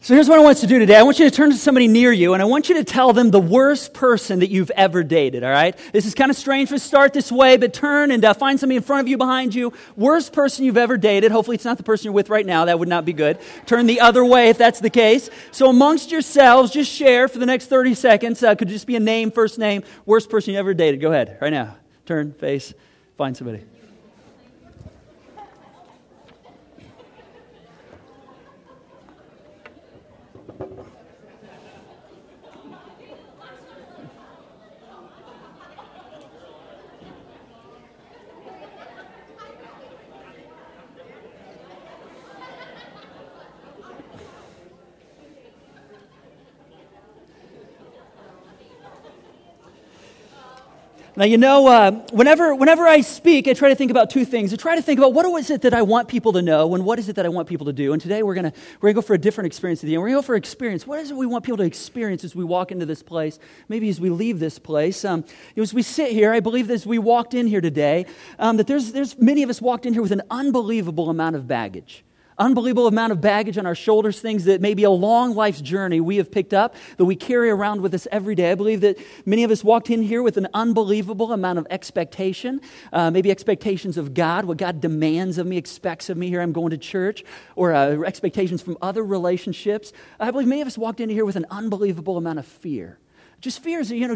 So here's what I want us to do today. I want you to turn to somebody near you, and I want you to tell them the worst person that you've ever dated, all right? This is kind of strange to start this way, but turn and find somebody in front of you, behind you. Worst person you've ever dated. Hopefully it's not the person you're with right now. That would not be good. Turn the other way if that's the case. So amongst yourselves, just share for the next 30 seconds. Could just be a name, first name. Worst person you ever dated. Go ahead, right now. Turn, face, find somebody. Now, you know, whenever I speak, I try to think about two things. I try to think about what is it that I want people to know and what is it that I want people to do. And today we're gonna go for a different experience at the end. We're going to go for experience. What is it we want people to experience as we walk into this place, maybe as we leave this place? As we sit here, I believe that as we walked in here today, that there's many of us walked in here with an unbelievable amount of baggage. Unbelievable amount of baggage on our shoulders, things that maybe a long life's journey we have picked up, that we carry around with us every day. I believe that many of us walked in here with an unbelievable amount of expectation, maybe expectations of God, what God demands of me, expects of me here, I'm going to church, or expectations from other relationships. I believe many of us walked in here with an unbelievable amount of fear. Just fears, that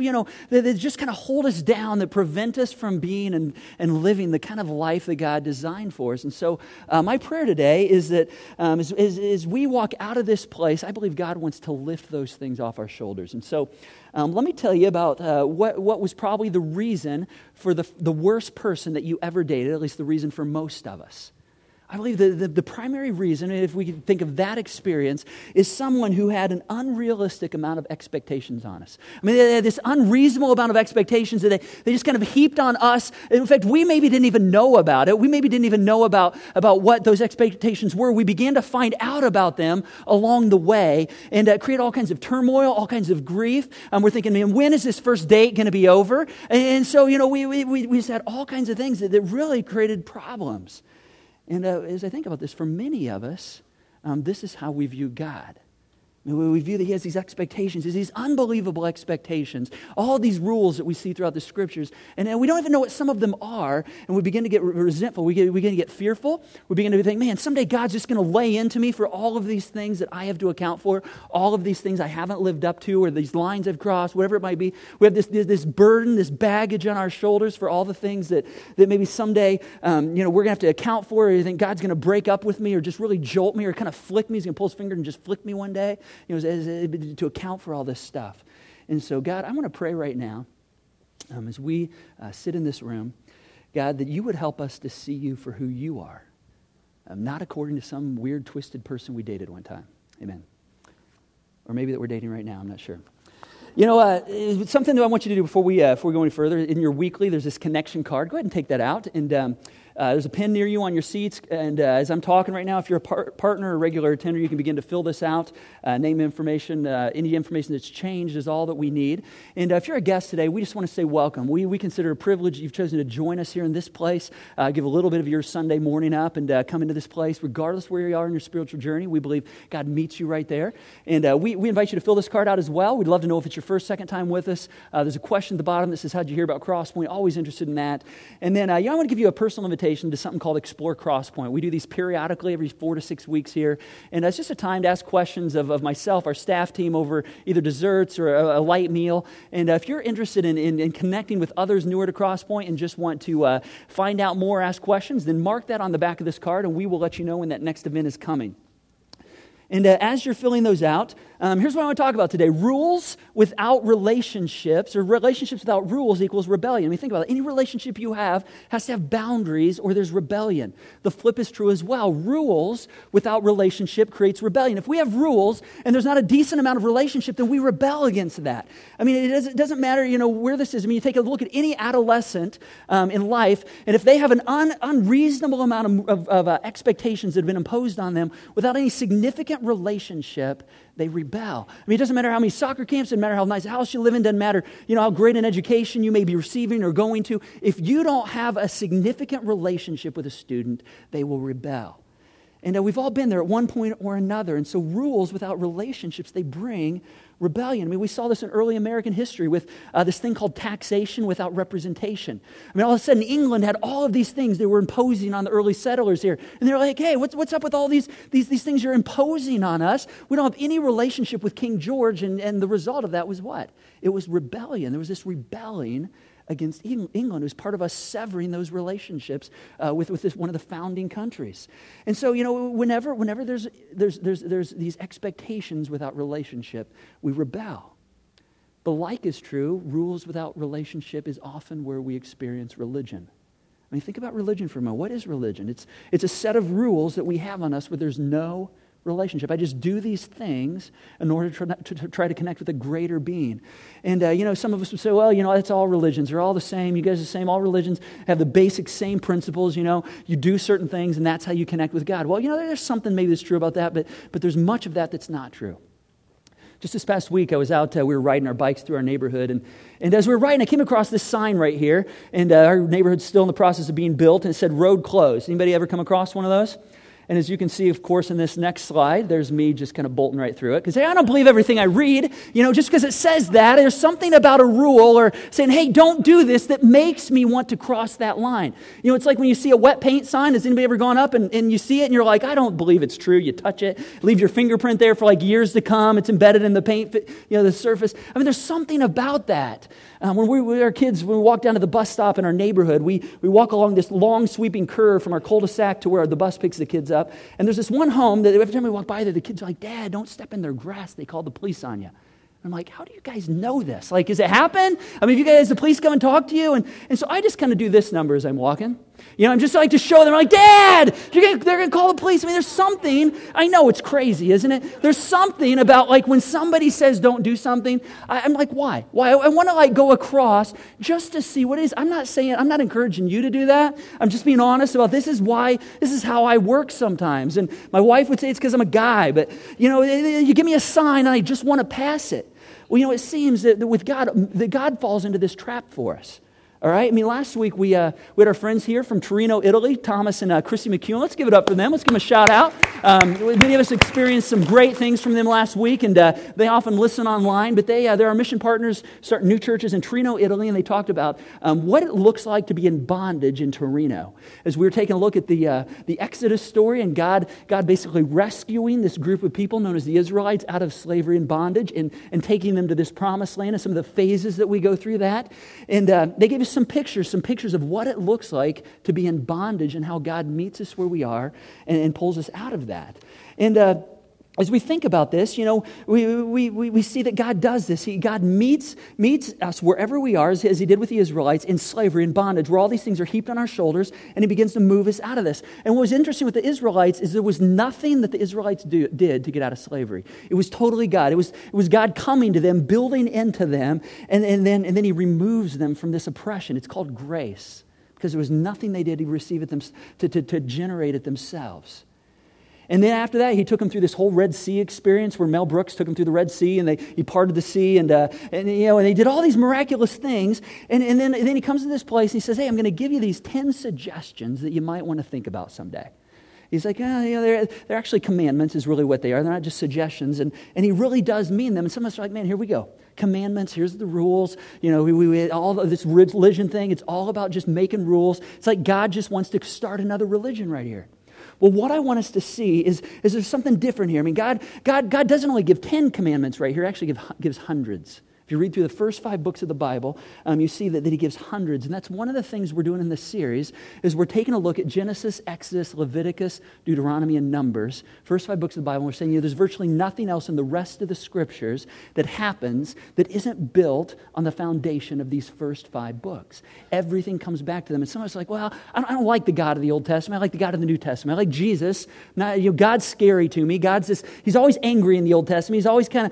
just kind of hold us down, that prevent us from being and living the kind of life that God designed for us. And so my prayer today is that as we walk out of this place, I believe God wants to lift those things off our shoulders. And so let me tell you about what was probably the reason for the worst person that you ever dated, at least the reason for most of us. I believe the primary reason, if we can think of that experience, is someone who had an unrealistic amount of expectations on us. I mean, they had this unreasonable amount of expectations that they just kind of heaped on us. In fact, we maybe didn't even know about it. We maybe didn't even know about what those expectations were. We began to find out about them along the way and create all kinds of turmoil, all kinds of grief. We're thinking, man, when is this first date going to be over? And so, we just had all kinds of things that really created problems. And as I think about this, for many of us, this is how we view God. We view that He has these expectations, these unbelievable expectations, all these rules that we see throughout the Scriptures, and we don't even know what some of them are, and we begin to get resentful, we begin to get fearful, we begin to think, man, someday God's just going to lay into me for all of these things that I have to account for, all of these things I haven't lived up to, or these lines I've crossed, whatever it might be. We have this burden, this baggage on our shoulders for all the things that maybe someday, we're going to have to account for, or you think God's going to break up with me, or just really jolt me, or kind of flick me, He's going to pull His finger and just flick me one day. To account for all this stuff. And so, God, I want to pray right now, as we sit in this room, God, that You would help us to see You for who You are, not according to some weird, twisted person we dated one time. Amen. Or maybe that we're dating right now, I'm not sure. Something that I want you to do before we go any further, in your weekly, there's this connection card. Go ahead and take that out, and there's a pen near you on your seats, and as I'm talking right now, if you're a partner or regular attender, you can begin to fill this out. Name information, any information that's changed is all that we need. And if you're a guest today, we just want to say welcome. We consider it a privilege you've chosen to join us here in this place. Give a little bit of your Sunday morning up and come into this place, regardless where you are in your spiritual journey. We believe God meets you right there. And we invite you to fill this card out as well. We'd love to know if it's your first, second time with us. There's a question at the bottom that says, how'd you hear about Crosspoint? Always interested in that. And then I want to give you a personal invitation to something called Explore Crosspoint. We do these periodically every 4 to 6 weeks here, and it's just a time to ask questions of myself, our staff team, over either desserts or a light meal. And if you're interested in connecting with others newer to Crosspoint and just want to find out more, ask questions, then mark that on the back of this card, and we will let you know when that next event is coming. And as you're filling those out, here's what I want to talk about today. Rules without relationships, or relationships without rules, equals rebellion. I mean, think about it. Any relationship you have has to have boundaries, or there's rebellion. The flip is true as well. Rules without relationship creates rebellion. If we have rules and there's not a decent amount of relationship, then we rebel against that. I mean, it doesn't matter, where this is. I mean, you take a look at any adolescent in life, and if they have an unreasonable amount of expectations that have been imposed on them without any significant relationship, they rebel. I mean, it doesn't matter how many soccer camps, it doesn't matter how nice a house you live in, doesn't matter, how great an education you may be receiving or going to. If you don't have a significant relationship with a student, they will rebel. And we've all been there at one point or another. And so rules without relationships, they bring rebellion. I mean, we saw this in early American history with this thing called taxation without representation. I mean, all of a sudden, England had all of these things they were imposing on the early settlers here. And they're like, hey, what's up with all these things you're imposing on us? We don't have any relationship with King George. And the result of that was what? It was rebellion. There was this rebelling against England. It was part of us severing those relationships with this, one of the founding countries. And so, whenever there's these expectations without relationship, we rebel. The like is true. Rules without relationship is often where we experience religion. I mean, think about religion for a moment. What is religion? It's a set of rules that we have on us where there's no relationship. I just do these things in order to try to connect with a greater being. And, some of us would say, well, that's all religions. They're all the same. You guys are the same. All religions have the basic same principles. You do certain things, and that's how you connect with God. Well, there's something maybe that's true about that, but there's much of that that's not true. Just this past week, I was out, we were riding our bikes through our neighborhood, and as we were riding, I came across this sign right here, and our neighborhood's still in the process of being built, and it said, road closed. Anybody ever come across one of those? And as you can see, of course, in this next slide, there's me just kind of bolting right through it. Because, hey, I don't believe everything I read. Just because it says that, there's something about a rule or saying, hey, don't do this that makes me want to cross that line. It's like when you see a wet paint sign. Has anybody ever gone up and you see it and you're like, I don't believe it's true. You touch it, leave your fingerprint there for like years to come. It's embedded in the paint, the surface. I mean, there's something about that. When we were kids, when we walk down to the bus stop in our neighborhood, we walk along this long sweeping curve from our cul-de-sac to where the bus picks the kids up. And there's this one home that every time we walk by there, the kids are like, Dad, don't step in their grass. They call the police on you. I'm like, how do you guys know this? Like, does it happen? I mean, if you guys, the police come and talk to you. And so I just kind of do this number as I'm walking. I'm just like to show them, like, Dad, they're going to call the police. I mean, there's something, I know it's crazy, isn't it? There's something about, like, when somebody says don't do something, I'm like, why? Why? I want to, like, go across just to see what it is. I'm not encouraging you to do that. I'm just being honest about this is how I work sometimes. And my wife would say it's because I'm a guy, but, you give me a sign and I just want to pass it. Well, it seems that with God, that God falls into this trap for us. All right? I mean, last week we had our friends here from Torino, Italy, Thomas and Chrissy McEwen. Let's give it up for them. Let's give them a shout out. Many of us experienced some great things from them last week, and they often listen online, but they're our mission partners starting new churches in Torino, Italy, and they talked about what it looks like to be in bondage in Torino. As we were taking a look at the Exodus story and God basically rescuing this group of people known as the Israelites out of slavery and bondage and taking them to this promised land and some of the phases that we go through that. And they gave us some pictures of what it looks like to be in bondage and how God meets us where we are and pulls us out of that. And as we think about this, we see that God does this. God meets us wherever we are, as He did with the Israelites, in slavery and bondage, where all these things are heaped on our shoulders, and He begins to move us out of this. And what was interesting with the Israelites is there was nothing that the Israelites did to get out of slavery. It was totally God. It was God coming to them, building into them, and then He removes them from this oppression. It's called grace, because there was nothing they did to receive it to generate it themselves. And then after that, He took them through this whole Red Sea experience where Mel Brooks took them through the Red Sea and He parted the sea and they did all these miraculous things. And then He comes to this place and He says, hey, I'm going to give you these 10 suggestions that you might want to think about someday. He's like, they're actually commandments is really what they are. They're not just suggestions. And He really does mean them. And some of us are like, man, here we go. Commandments, here's the rules. We all of this religion thing, it's all about just making rules. It's like God just wants to start another religion right here. Well, what I want us to see is there's something different here. I mean, God doesn't only give 10 commandments right here. He actually gives hundreds. If you read through the first 5 books of the Bible, you see that He gives hundreds. And that's one of the things we're doing in this series is we're taking a look at Genesis, Exodus, Leviticus, Deuteronomy, and Numbers. First 5 books of the Bible. We're saying there's virtually nothing else in the rest of the Scriptures that happens that isn't built on the foundation of these first 5 books. Everything comes back to them. And some of us are like, well, I don't like the God of the Old Testament. I like the God of the New Testament. I like Jesus. God's scary to me. He's always angry in the Old Testament. He's always kind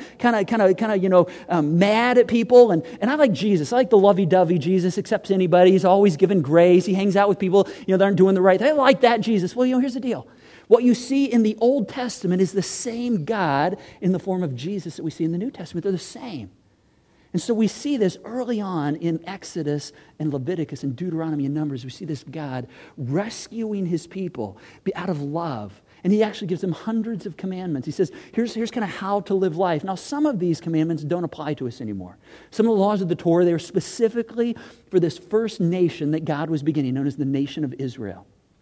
of mad at people, and I like Jesus. I like the lovey-dovey Jesus, accepts anybody. He's always given grace. He hangs out with people, that aren't doing the right thing. I like that Jesus. Well, here's the deal. What you see in the Old Testament is the same God in the form of Jesus that we see in the New Testament. They're the same. And so we see this early on in Exodus and Leviticus and Deuteronomy and Numbers. We see this God rescuing His people out of love And he actually gives them hundreds of commandments. He says, here's kind of how to live life. Now, some of these commandments don't apply to us anymore. Some of the laws of the Torah, they were specifically for this first nation that God was beginning, known as the nation of Israel.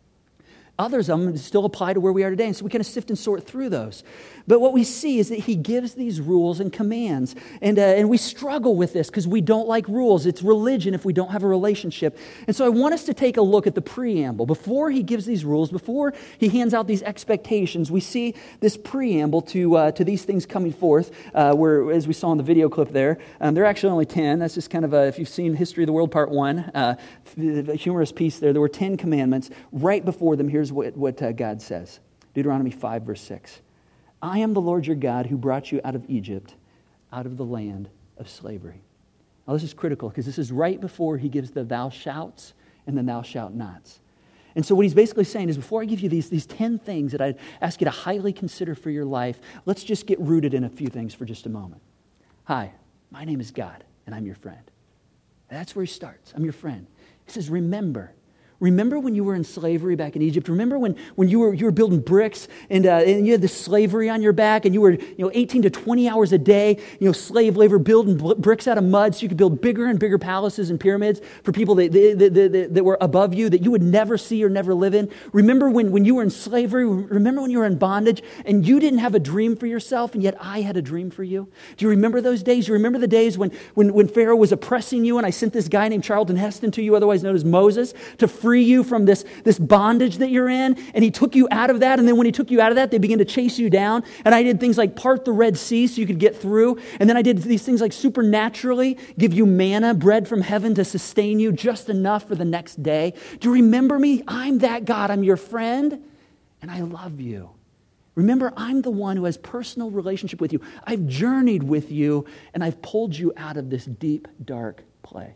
Others of them still apply to where we are today, and so we kind of sift and sort through those. But what we see is that he gives these rules and commands, and we struggle with this because we don't like rules. It's religion if we don't have a relationship. And so I want us to take a look at the preamble. Before he gives these rules, before he hands out these expectations, we see this preamble to these things coming forth, where, as we saw in the video clip there, there are actually only 10. That's just kind of if you've seen History of the World Part 1, the humorous piece there were 10 commandments. Right before them, here's what God says. Deuteronomy 5, verse 6. I am the Lord your God who brought you out of Egypt, out of the land of slavery. Now this is critical because this is right before he gives the thou shouts and the thou shalt nots. And so what he's basically saying is before I give you these 10 things that I'd ask you to highly consider for your life, let's just get rooted in a few things for just a moment. Hi, my name is God and I'm your friend. That's where he starts. I'm your friend. He says, remember when you were in slavery back in Egypt? Remember when you were building bricks and you had the slavery on your back and you were 18 to 20 hours a day, slave labor, building bricks out of mud so you could build bigger and bigger palaces and pyramids for people that were above you that you would never see or never live in? Remember when you were in slavery? Remember when you were in bondage and you didn't have a dream for yourself and yet I had a dream for you? Do you remember those days? Do you remember the days when Pharaoh was oppressing you and I sent this guy named Charlton Heston to you, otherwise known as Moses, to free you from this bondage that you're in, and he took you out of that, and then when he took you out of that, they began to chase you down, and I did things like part the Red Sea so you could get through, and then I did these things like supernaturally give you manna, bread from heaven to sustain you just enough for the next day. Do you remember me? I'm that God. I'm your friend, and I love you. Remember, I'm the one who has personal relationship with you. I've journeyed with you, and I've pulled you out of this deep, dark place.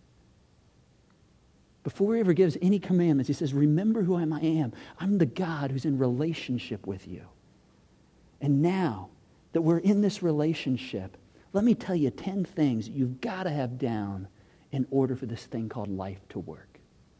Before he ever gives any commandments, he says, remember who I am. I'm the God who's in relationship with you. And now that we're in this relationship, let me tell you 10 things you've got to have down in order for this thing called life to work.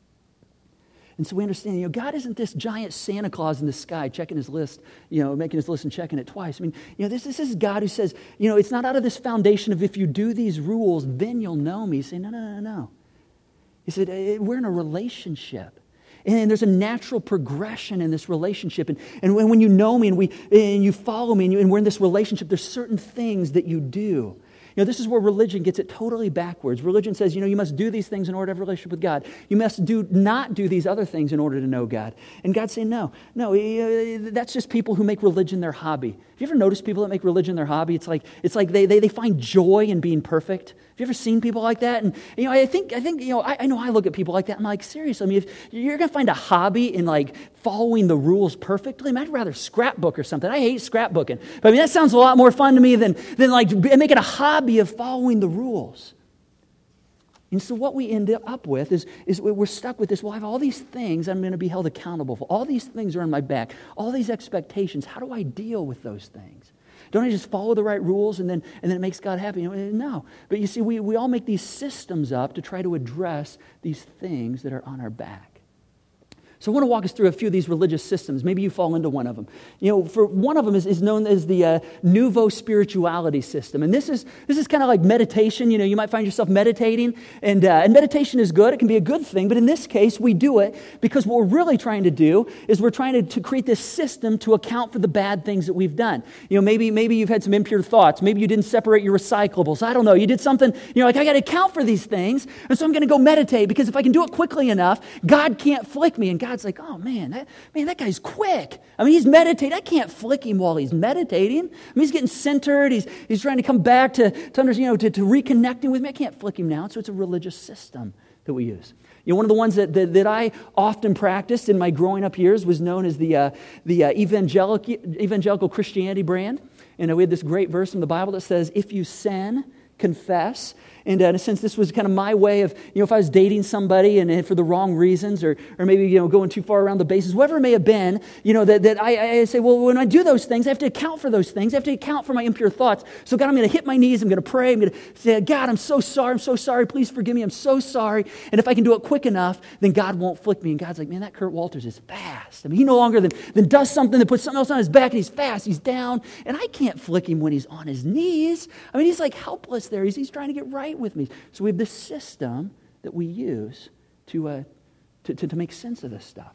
And so we understand, God isn't this giant Santa Claus in the sky checking his list, making his list and checking it twice. I mean, this is God who says, it's not out of this foundation of if you do these rules, then you'll know me. You say, no. He said, we're in a relationship. And there's a natural progression in this relationship. And when you know me and you follow me and we're in this relationship, there's certain things that you do. This is where religion gets it totally backwards. Religion says, you must do these things in order to have a relationship with God. You must not do these other things in order to know God. And God's saying, no, that's just people who make religion their hobby. Have you ever noticed people that make religion their hobby? It's like they find joy in being perfect. Have you ever seen people like that? And I think I know I look at people like that. I'm like, seriously, I mean, if you're going to find a hobby in like following the rules perfectly, I'd rather scrapbook or something. I hate scrapbooking. But I mean, that sounds a lot more fun to me than like making a hobby of following the rules. And so what we end up with is we're stuck with this. Well, I have all these things I'm going to be held accountable for. All these things are on my back. All these expectations. How do I deal with those things? Don't I just follow the right rules and then it makes God happy? No. But you see, we all make these systems up to try to address these things that are on our back. So I want to walk us through a few of these religious systems. Maybe you fall into one of them. For one of them is known as the Nouveau Spirituality system. And this is kind of like meditation. You might find yourself meditating. And meditation is good. It can be a good thing. But in this case, we do it because what we're really trying to do is we're trying to create this system to account for the bad things that we've done. Maybe you've had some impure thoughts. Maybe you didn't separate your recyclables. I don't know. You did something, like I got to account for these things. And so I'm going to go meditate because if I can do it quickly enough, God can't flick me. And God's like, oh man, that guy's quick. I mean, he's meditating. I can't flick him while he's meditating. I mean, he's getting centered. He's trying to come back to understand, to reconnecting with me. I can't flick him now. So it's a religious system that we use. One of the ones that I often practiced in my growing up years was known as the evangelical Christianity brand. And we had this great verse in the Bible that says, if you sin, confess. And in a sense, this was kind of my way of, if I was dating somebody and for the wrong reasons or maybe, going too far around the bases, whatever it may have been, that I say, well, when I do those things, I have to account for those things. I have to account for my impure thoughts. So God, I'm going to hit my knees. I'm going to pray. I'm going to say, God, I'm so sorry. I'm so sorry. Please forgive me. I'm so sorry. And if I can do it quick enough, then God won't flick me. And God's like, man, that Kurt Walters is fast. I mean, he no longer than does something that puts something else on his back and he's fast. He's down. And I can't flick him when he's on his knees. I mean, he's like helpless there. He's trying to get right with me. So we have this system that we use to make sense of this stuff.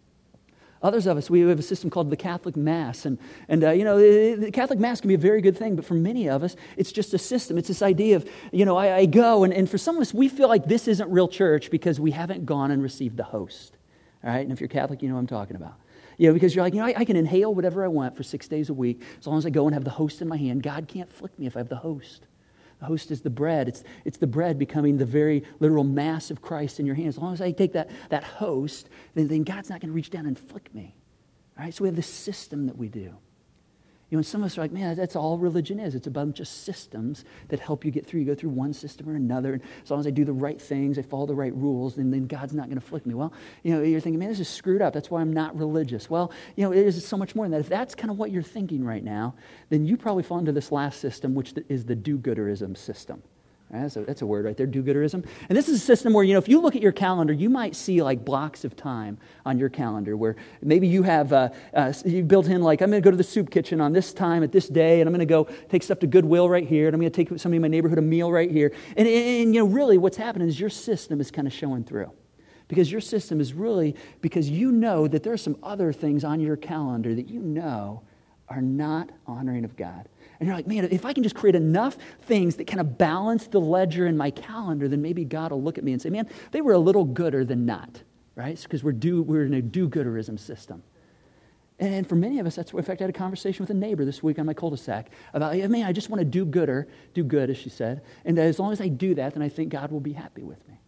Others of us, we have a system called the Catholic Mass. And the Catholic Mass can be a very good thing, but for many of us, it's just a system. It's this idea of, I go, and for some of us, we feel like this isn't real church because we haven't gone and received the host. All right? And if you're Catholic, you know what I'm talking about. Because you're like, I can inhale whatever I want for 6 days a week as long as I go and have the host in my hand. God can't flick me if I have the host. The host is the bread. It's the bread becoming the very literal mass of Christ in your hand. As long as I take that host, then God's not going to reach down and flick me. All right? So we have this system that we do. And some of us are like, man, that's all religion is. It's a bunch of systems that help you get through. You go through one system or another, and as long as I do the right things, I follow the right rules, then God's not going to flick me. Well, you're thinking, man, this is screwed up. That's why I'm not religious. Well, it is so much more than that. If that's kind of what you're thinking right now, then you probably fall into this last system, which is the do-gooderism system. That's a word right there, do-gooderism. And this is a system where, if you look at your calendar, you might see like blocks of time on your calendar where maybe you have, you built in like, I'm going to go to the soup kitchen on this time at this day, and I'm going to go take stuff to Goodwill right here, and I'm going to take somebody in my neighborhood a meal right here. And really what's happening is your system is kind of showing through. Because your system is really, because you know that there are some other things on your calendar that you know are not honoring of God. And you're like, man, if I can just create enough things that kind of balance the ledger in my calendar, then maybe God will look at me and say, man, they were a little gooder than not, right? It's because we're in a do-gooderism system. And for many of us, that's what, in fact, I had a conversation with a neighbor this week on my cul-de-sac about, man, I just want to do good, as she said. And as long as I do that, then I think God will be happy with me.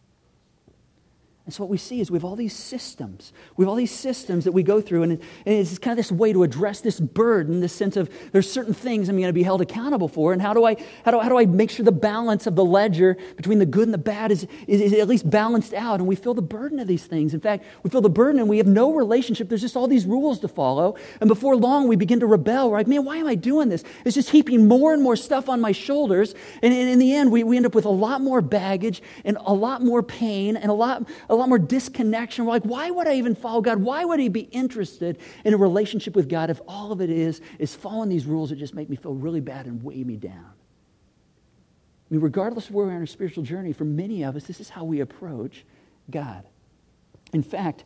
And so what we see is we have all these systems. We have all these systems that we go through, and it's kind of this way to address this burden, this sense of there's certain things I'm going to be held accountable for, and how do I make sure the balance of the ledger between the good and the bad is at least balanced out, and we feel the burden of these things. In fact, we feel the burden and we have no relationship. There's just all these rules to follow, and before long we begin to rebel. We're like, man, why am I doing this? It's just heaping more and more stuff on my shoulders, and in the end we end up with a lot more baggage and a lot more pain and a lot more disconnection. We're like, why would I even follow God? Why would he be interested in a relationship with God if all of it is following these rules that just make me feel really bad and weigh me down? I mean, regardless of where we are on our spiritual journey, for many of us, this is how we approach God. In fact,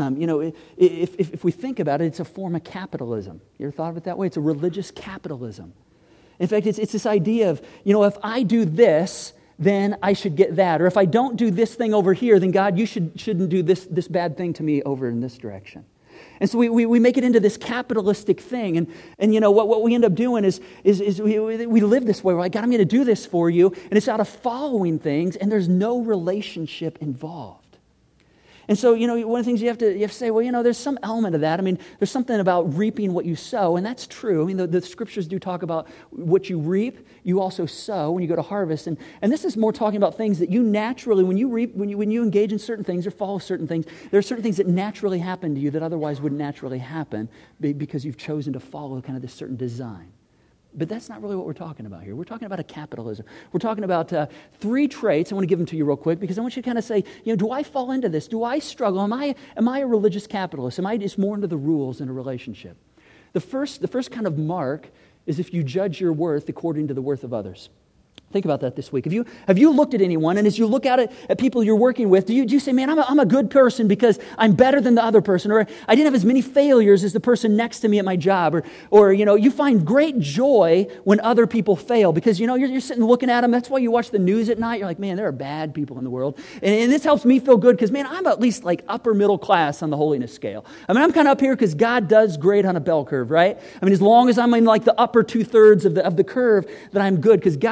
if we think about it, it's a form of capitalism. You ever thought of it that way? It's a religious capitalism. In fact, it's this idea of, if I do this, then I should get that. Or if I don't do this thing over here, then God, you shouldn't do this bad thing to me over in this direction. And so we make it into this capitalistic thing. And what we end up doing is we live this way. We're like, God, I'm going to do this for you. And it's out of following things, and there's no relationship involved. And so, one of the things you have to say, well, there's some element of that. I mean, there's something about reaping what you sow, and that's true. I mean, the scriptures do talk about what you reap, you also sow when you go to harvest. And this is more talking about things that you naturally, when you reap, when you engage in certain things or follow certain things, there are certain things that naturally happen to you that otherwise wouldn't naturally happen because you've chosen to follow kind of this certain design. But that's not really what we're talking about here. We're talking about a capitalism. We're talking about 3 traits. I want to give them to you real quick because I want you to kind of say, do I fall into this? Do I struggle? Am I a religious capitalist? Am I just more into the rules in a relationship? The first kind of mark is if you judge your worth according to the worth of others. Think about that this week. Have you looked at anyone, and as you look at people you're working with, do you say, man, I'm a good person because I'm better than the other person, or I didn't have as many failures as the person next to me at my job, or you find great joy when other people fail because, you're sitting looking at them. That's why you watch the news at night. You're like, man, there are bad people in the world. And this helps me feel good because, man, I'm at least like upper middle class on the holiness scale. I mean, I'm kind of up here because God does great on a bell curve, right? I mean, as long as I'm in like the upper 2/3 of the curve, then I'm good because God forbid we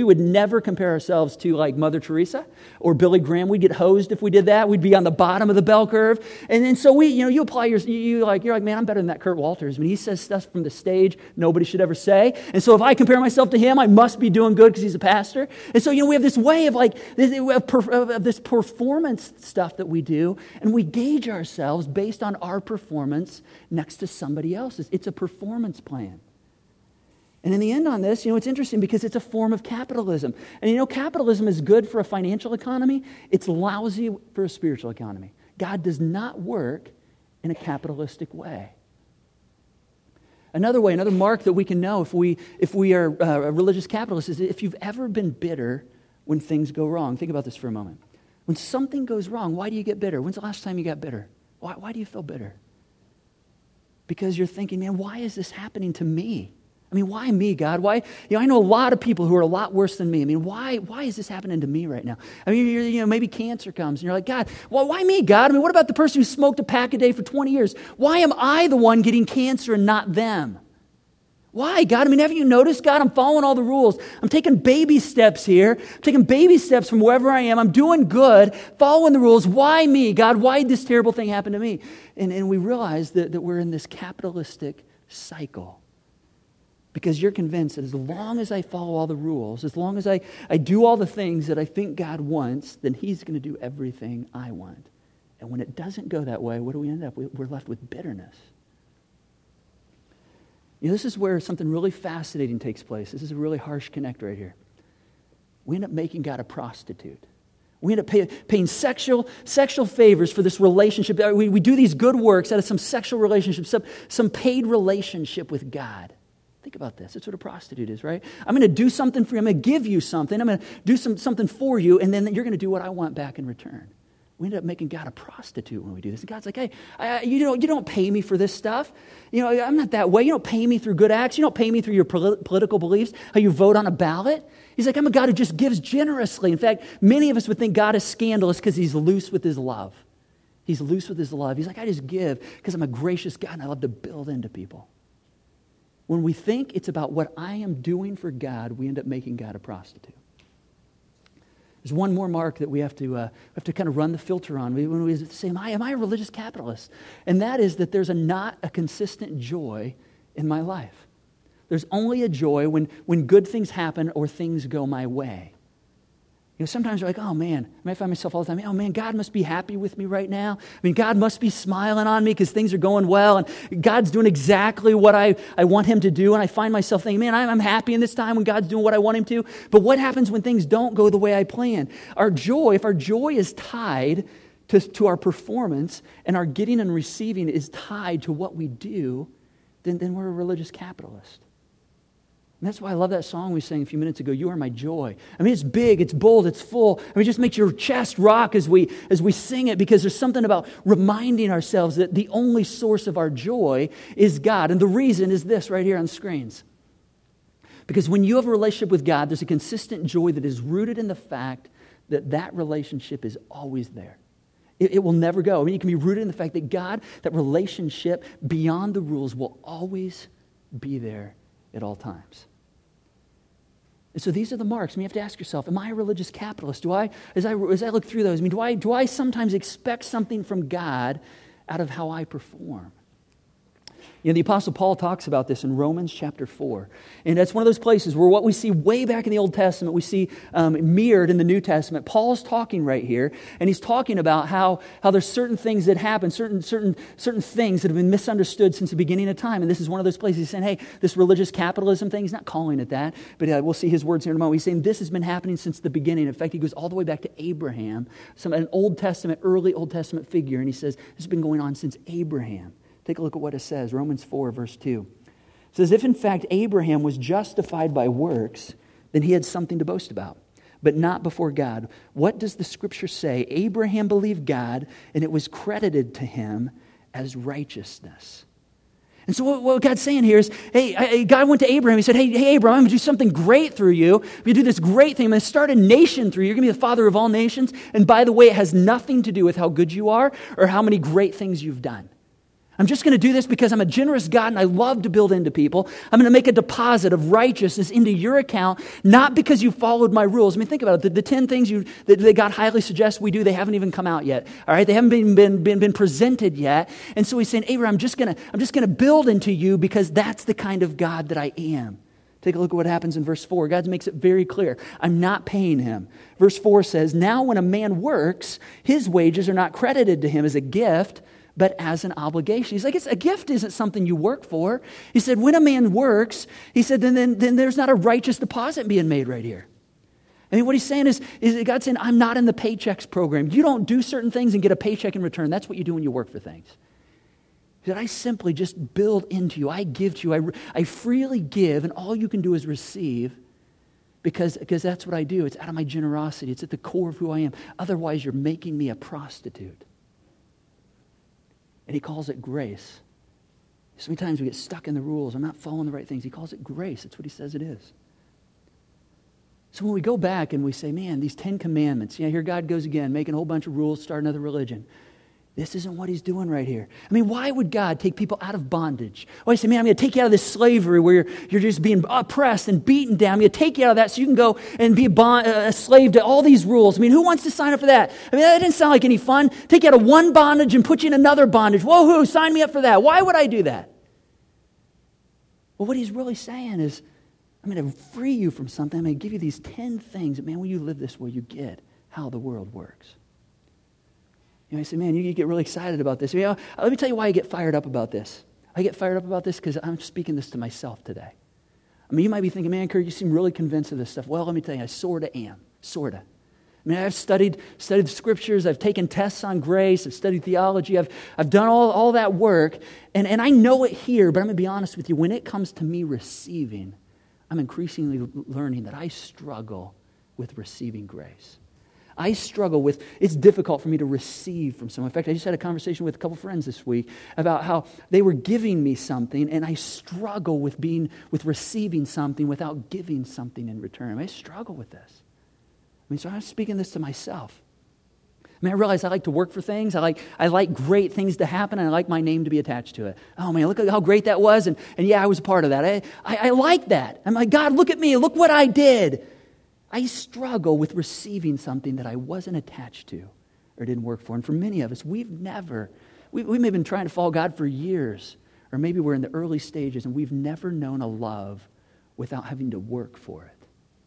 would never compare ourselves to like Mother Teresa or Billy Graham. We'd get hosed if we did that. We'd be on the bottom of the bell curve. And then so you apply you're like, man, I'm better than that Kurt Walters. I mean, he says stuff from the stage nobody should ever say. And so if I compare myself to him, I must be doing good because he's a pastor. And so, we have this way of like, of this performance stuff that we do, and we gauge ourselves based on our performance next to somebody else's. It's a performance plan. And in the end on this, it's interesting because it's a form of capitalism. And capitalism is good for a financial economy. It's lousy for a spiritual economy. God does not work in a capitalistic way. Another mark that we can know if we are a religious capitalist is if you've ever been bitter when things go wrong. Think about this for a moment. When something goes wrong, why do you get bitter? When's the last time you got bitter? Why do you feel bitter? Because you're thinking, man, why is this happening to me? I mean, why me, God? Why? I know a lot of people who are a lot worse than me. I mean, why is this happening to me right now? I mean, maybe cancer comes and you're like, God, why me, God? I mean, what about the person who smoked a pack a day for 20 years? Why am I the one getting cancer and not them? Why, God? I mean, haven't you noticed, God? I'm following all the rules. I'm taking baby steps here. I'm taking baby steps from wherever I am. I'm doing good, following the rules. Why me, God? Why did this terrible thing happen to me? And we realize that we're in this capitalistic cycle. Because you're convinced that as long as I follow all the rules, as long as I do all the things that I think God wants, then He's going to do everything I want. And when it doesn't go that way, what do we end up? We're left with bitterness. This is where something really fascinating takes place. This is a really harsh connect right here. We end up making God a prostitute. We end up paying sexual favors for this relationship. We do these good works out of some sexual relationship, some paid relationship with God. Think about this. That's what a prostitute is, right? I'm going to do something for you. I'm going to give you something. I'm going to do something for you, and then you're going to do what I want back in return. We end up making God a prostitute when we do this. And God's like, hey, you don't pay me for this stuff. I'm not that way. You don't pay me through good acts. You don't pay me through your political beliefs, how you vote on a ballot. He's like, I'm a God who just gives generously. In fact, many of us would think God is scandalous because He's loose with His love. He's loose with His love. He's like, I just give because I'm a gracious God and I love to build into people. When we think it's about what I am doing for God, we end up making God a prostitute. There's one more mark that we have to kind of run the filter on when we say, am I a religious capitalist? And that is that there's not a consistent joy in my life. There's only a joy when good things happen or things go my way. Sometimes you're like, oh man, I might find myself all the time, oh man, God must be happy with me right now. I mean, God must be smiling on me because things are going well and God's doing exactly what I want Him to do. And I find myself thinking, man, I'm happy in this time when God's doing what I want Him to. But what happens when things don't go the way I plan? If our joy is tied to our performance and our getting and receiving is tied to what we do, then we're a religious capitalist. And that's why I love that song we sang a few minutes ago, You Are My Joy. I mean, it's big, it's bold, it's full. I mean, it just makes your chest rock as we sing it because there's something about reminding ourselves that the only source of our joy is God. And the reason is this right here on screens. Because when you have a relationship with God, there's a consistent joy that is rooted in the fact that relationship is always there. It will never go. I mean, it can be rooted in the fact that God, that relationship beyond the rules will always be there at all times. And so these are the marks. I mean, you have to ask yourself, am I a religious capitalist? As I look through those, I mean, do I sometimes expect something from God out of how I perform? The Apostle Paul talks about this in Romans chapter 4. And that's one of those places where what we see way back in the Old Testament, we see mirrored in the New Testament. Paul's talking right here, and he's talking about how there's certain things that happen, certain things that have been misunderstood since the beginning of time. And this is one of those places he's saying, hey, this religious capitalism thing, he's not calling it that, but we'll see his words here in a moment. He's saying this has been happening since the beginning. In fact, he goes all the way back to Abraham, an early Old Testament figure, and he says, this has been going on since Abraham. Take a look at what it says, Romans 4, verse 2. It says, if in fact Abraham was justified by works, then he had something to boast about, but not before God. What does the Scripture say? Abraham believed God, and it was credited to him as righteousness. And so what God's saying here is, hey, God went to Abraham. He said, hey, Abraham, I'm going to do something great through you. I'm going to do this great thing. I'm going to start a nation through you. You're going to be the father of all nations. And by the way, it has nothing to do with how good you are or how many great things you've done. I'm just going to do this because I'm a generous God and I love to build into people. I'm going to make a deposit of righteousness into your account, not because you followed my rules. I mean, think about it. The 10 things that God highly suggests we do, they haven't even come out yet. All right, they haven't been presented yet. And so he's saying, Abraham, I'm just going to build into you because that's the kind of God that I am. Take a look at what happens in verse 4. God makes it very clear. I'm not paying him. Verse 4 says, now when a man works, his wages are not credited to him as a gift, but as an obligation. He's like, a gift isn't something you work for. He said, when a man works, he said, then there's not a righteous deposit being made right here. I mean, what he's saying is God's saying, I'm not in the paychecks program. You don't do certain things and get a paycheck in return. That's what you do when you work for things. He said, I simply just build into you. I give to you. I freely give, and all you can do is receive because that's what I do. It's out of my generosity. It's at the core of who I am. Otherwise, you're making me a prostitute. And he calls it grace. So many times we get stuck in the rules. I'm not following the right things. He calls it grace. That's what he says it is. So when we go back and we say, man, these 10 commandments, here God goes again, making a whole bunch of rules, start another religion. This isn't what he's doing right here. I mean, why would God take people out of bondage? Why say, man, I'm going to take you out of this slavery where you're just being oppressed and beaten down. I'm going to take you out of that so you can go and be a slave to all these rules. I mean, who wants to sign up for that? I mean, that didn't sound like any fun. Take you out of one bondage and put you in another bondage. Whoa, sign me up for that. Why would I do that? Well, what he's really saying is, I'm going to free you from something. I'm going to give you these 10 things that, man, when you live this way, you get how the world works. I say, man, you get really excited about this. Let me tell you why I get fired up about this. I get fired up about this because I'm speaking this to myself today. I mean, you might be thinking, man, Kurt, you seem really convinced of this stuff. Well, let me tell you, I sort of am. Sort of. I mean, I've studied the scriptures. I've taken tests on grace. I've studied theology. I've done all that work. And I know it here, but I'm going to be honest with you. When it comes to me receiving, I'm increasingly learning that I struggle with receiving grace. I struggle with, it's difficult for me to receive from someone. In fact, I just had a conversation with a couple friends this week about how they were giving me something, and I struggle with receiving something without giving something in return. I struggle with this. I mean, so I'm speaking this to myself. I mean, I realize I like to work for things. I like great things to happen, and I like my name to be attached to it. Oh, man, look at how great that was, and yeah, I was a part of that. I like that. I'm like, God, look at me. Look what I did. I struggle with receiving something that I wasn't attached to or didn't work for. And for many of us, we may have been trying to follow God for years, or maybe we're in the early stages and we've never known a love without having to work for it.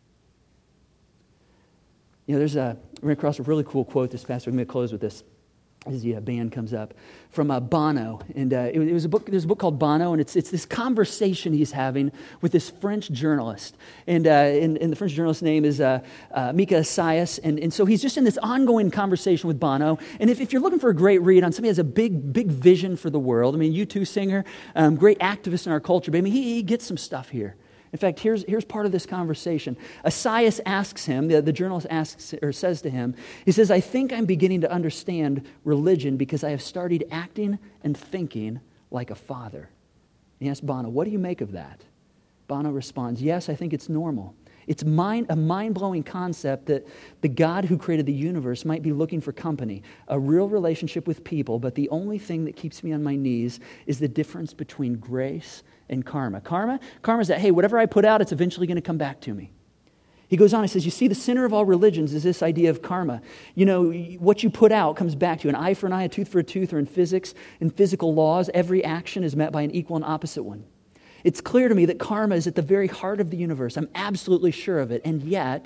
We're going to cross a really cool quote this past week. I'm going to close with this as the band comes up, from Bono. And there's a book called Bono, and it's this conversation he's having with this French journalist. And the French journalist's name is Mika Assayas. And so he's just in this ongoing conversation with Bono. And if you're looking for a great read on somebody who has a big vision for the world, I mean, U2 singer, great activist in our culture, but I mean, he gets some stuff here. In fact, here's part of this conversation. Assayas asks him, the journalist says to him, he says, I think I'm beginning to understand religion because I have started acting and thinking like a father. And he asks Bono, what do you make of that? Bono responds, yes, I think it's normal. It's a mind-blowing concept that the God who created the universe might be looking for company, a real relationship with people, but the only thing that keeps me on my knees is the difference between grace and karma. Karma is that, hey, whatever I put out, it's eventually going to come back to me. He goes on, he says, you see, the center of all religions is this idea of karma. You know, what you put out comes back to you. An eye for an eye, a tooth for a tooth, or in physics, in physical laws, every action is met by an equal and opposite one. It's clear to me that karma is at the very heart of the universe. I'm absolutely sure of it. And yet,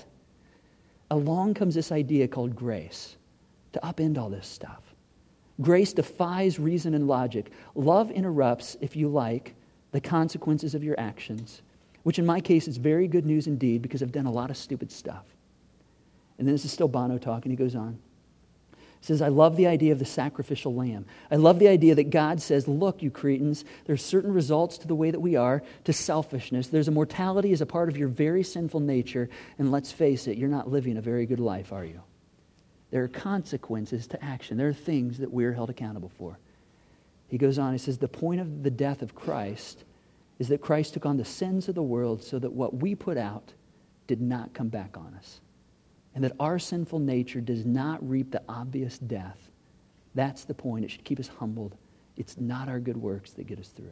along comes this idea called grace to upend all this stuff. Grace defies reason and logic. Love interrupts, if you like, the consequences of your actions, which in my case is very good news indeed because I've done a lot of stupid stuff. And then this is still Bono talking. He goes on. He says, I love the idea of the sacrificial lamb. I love the idea that God says, look, you cretins, there's certain results to the way that we are, to selfishness. There's a mortality as a part of your very sinful nature. And let's face it, you're not living a very good life, are you? There are consequences to action. There are things that we're held accountable for. He goes on, he says, the point of the death of Christ is that Christ took on the sins of the world so that what we put out did not come back on us. And that our sinful nature does not reap the obvious death. That's the point. It should keep us humbled It's not our good works that get us through.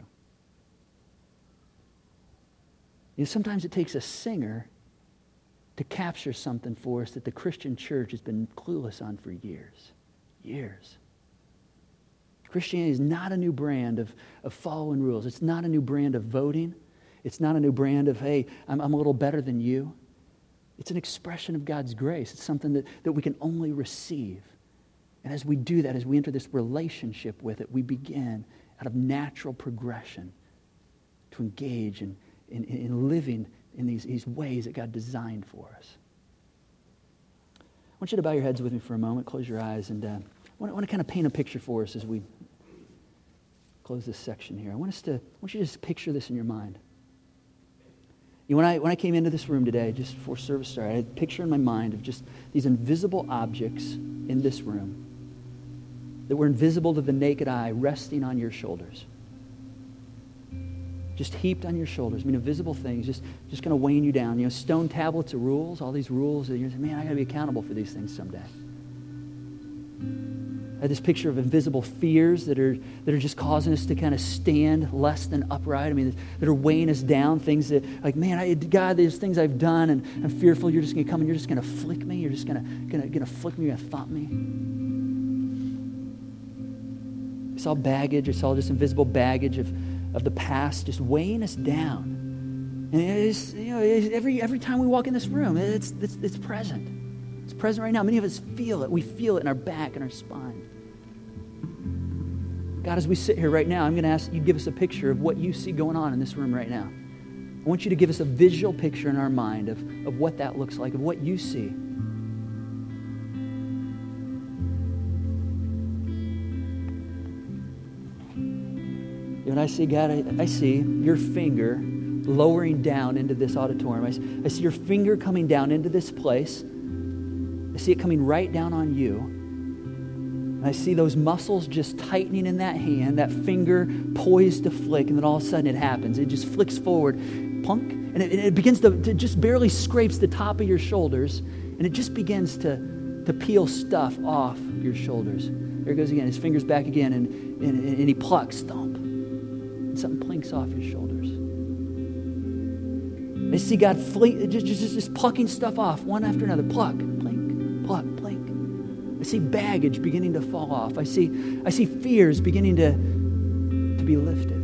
You know, sometimes it takes a singer to capture something for us that the Christian church has been clueless on for years. Years. Christianity is not a new brand of following rules. It's not a new brand of voting. It's not a new brand of, hey, I'm a little better than you. It's an expression of God's grace. It's something that we can only receive. And as we do that, as we enter this relationship with it, we begin out of natural progression to engage in living in these ways that God designed for us. I want you to bow your heads with me for a moment, close your eyes, and I want to kind of paint a picture for us as we close this section here. I want you to just picture this in your mind. You know, when I came into this room today, just before service started, I had a picture in my mind of just these invisible objects in this room that were invisible to the naked eye, resting on your shoulders. Just heaped on your shoulders. I mean, invisible things, just kind of weighing you down. You know, stone tablets of rules, all these rules that you're saying, man, I got to be accountable for these things someday. I had this picture of invisible fears that are just causing us to kind of stand less than upright. I mean, that are weighing us down. Things that, like, man, God, there's things I've done, and I'm fearful you're just going to come and you're just going to flick me. You're just going to flick me. You're going to thump me. It's all baggage. It's all just invisible baggage of the past, just weighing us down. And it's, you know, every time we walk in this room, it's present. It's present right now. Many of us feel it. We feel it in our back and our spine. God, as we sit here right now, I'm going to ask you to give us a picture of what you see going on in this room right now. I want you to give us a visual picture in our mind of what that looks like, of what you see. And I see, God, I see your finger lowering down into this auditorium. I see your finger coming down into this place. I see it coming right down on you. And I see those muscles just tightening in that hand, that finger poised to flick, and then all of a sudden it happens. It just flicks forward, plunk, and it begins to just barely scrapes the top of your shoulders, and it just begins to peel stuff off your shoulders. There it goes again. His finger's back again, and he plucks, thump. And something plinks off your shoulders. I see God just plucking stuff off one after another. Pluck, plink, pluck, plink. I see baggage beginning to fall off. I see fears beginning to be lifted.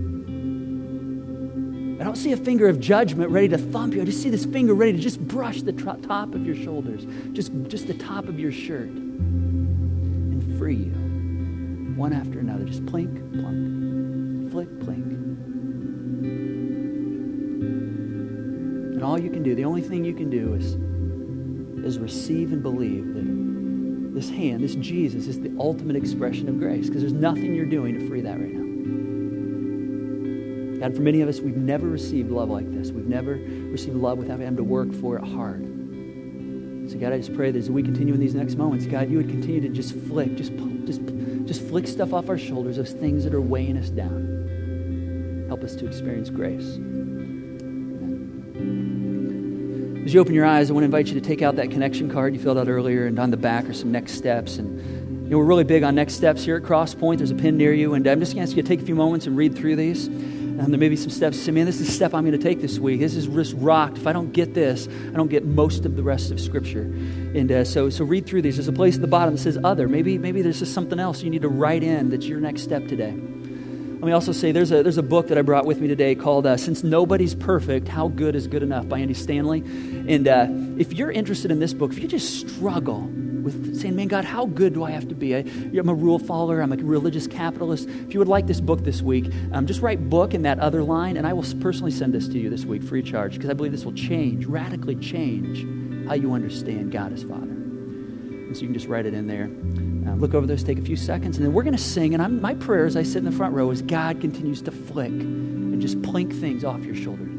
I don't see a finger of judgment ready to thump you. I just see this finger ready to just brush the top of your shoulders, just the top of your shirt, and free you one after another. Just plink, plunk. Flick, plink. And all you can do, the only thing you can do is receive and believe that this hand, this Jesus, is the ultimate expression of grace, because there's nothing you're doing to free that right now. God, for many of us, we've never received love like this. We've never received love without having to work for it hard. So God, I just pray that as we continue in these next moments, God, you would continue to just flick, just flick stuff off our shoulders, those things that are weighing us down. Help us to experience grace. Amen. As you open your eyes, I want to invite you to take out that connection card you filled out earlier, and on the back are some next steps. And you know, we're really big on next steps here at Cross Point. There's a pin near you, and I'm just going to ask you to take a few moments and read through these. There may be some steps. Say, man, this is the step I'm going to take this week. This is just rocked. If I don't get this, I don't get most of the rest of Scripture. And so read through these. There's a place at the bottom that says other. Maybe there's just something else you need to write in that's your next step today. Let me also say there's a book that I brought with me today called Since Nobody's Perfect, How Good is Good Enough by Andy Stanley. And if you're interested in this book, if you just struggle with saying, man, God, how good do I have to be? I'm a rule follower. I'm a religious capitalist. If you would like this book this week, just write book in that other line, and I will personally send this to you this week free of charge, because I believe this will radically change how you understand God as Father. And so you can just write it in there. Look over those, take a few seconds, and then we're going to sing. And my prayer as I sit in the front row is God continues to flick and just plink things off your shoulders.